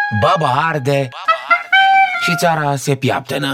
baba arde și țara se piaptănă.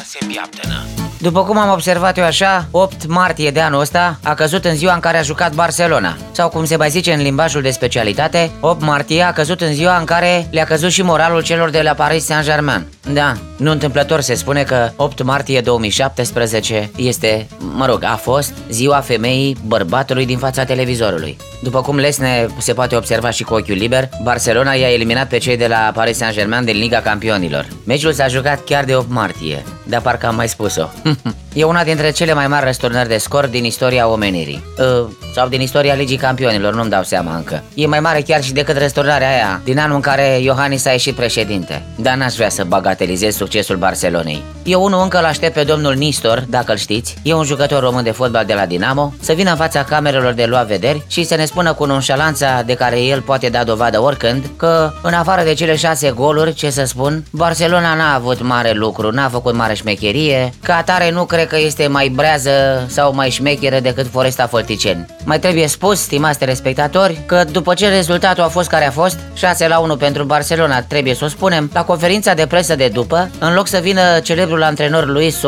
După cum am observat eu așa, 8 martie de anul ăsta a căzut în ziua în care a jucat Barcelona. Sau cum se mai zice în limbajul de specialitate, 8 martie a căzut în ziua în care le-a căzut și moralul celor de la Paris Saint-Germain. Da, nu întâmplător se spune că 8 martie 2017 este, a fost ziua femeii bărbatului din fața televizorului. După cum lesne se poate observa și cu ochiul liber, Barcelona i-a eliminat pe cei de la Paris Saint-Germain din Liga Campionilor. Meciul s-a jucat chiar de 8 martie, dar parcă am mai spus-o. E una dintre cele mai mari răsturnări de scor din istoria omenirii. Sau din istoria Ligii Campionilor, nu-mi dau seama încă. E mai mare chiar și decât răsturnarea aia din anul în care Iohannis a ieșit președinte. Dar n-aș vrea să bagatelizez succesul Barcelonei. Eu unul încă l-aștept pe domnul Nistor, dacă-l știți. E un jucător român de fotbal de la Dinamo, să vină în fața camerelor de luat vederi și să ne spună cu nonșalanța de care el poate da dovadă oricând că, în afară de cele 6 goluri, ce să spun, Barcelona n-a avut mare lucru, n-a făcut mare șmecherie. Ca atare nu cred că este mai brează sau mai șmecheră decât Foresta Fălticeni. Mai trebuie spus, stimați telespectatori, că după ce rezultatul a fost care a fost, 6-1 pentru Barcelona, trebuie să o spunem, la conferința de presă de după, în loc să vină celebrul antrenor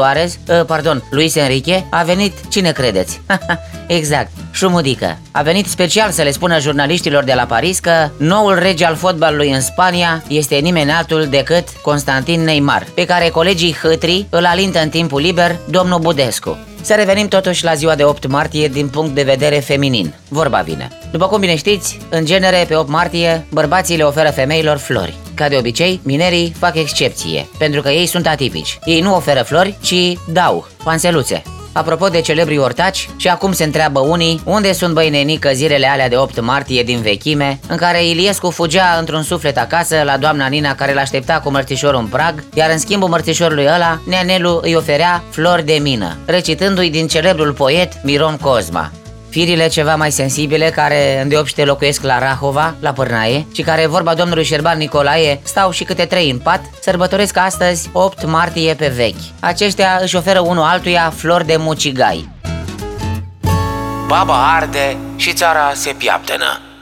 Luis Enrique, a venit, cine credeți? Exact, Șumudică. A venit special să le spună jurnaliștilor de la Paris că noul rege al fotbalului în Spania este nimeni altul decât Constantin Neymar, pe care colegii hâtri îl alintă în timpul liber domnul Budescu. Să revenim totuși la ziua de 8 martie din punct de vedere feminin. Vorba vine. După cum bine știți, în genere pe 8 martie, bărbații le oferă femeilor flori. Ca de obicei, minerii fac excepție, pentru că ei sunt atipici. Ei nu oferă flori, ci dau panseluțe. Apropo de celebrii ortaci, și acum se întreabă unii unde sunt băi nenică zilele alea de 8 martie din vechime, în care Iliescu fugea într-un suflet acasă la doamna Nina care l-aștepta cu mărțișorul în prag, iar în schimbul mărțișorului ăla, nea Nelu îi oferea flori de mină, recitându-i din celebrul poet Miron Cozma. Firile ceva mai sensibile, care îndeopște locuiesc la Rahova, la Pârnaie, și care, vorba domnului Șerban Nicolae, stau și câte 3 în pat, sărbătoresc astăzi 8 martie pe vechi. Aceștia își oferă unul altuia flori de mucigai. Baba arde și țara se piaptănă.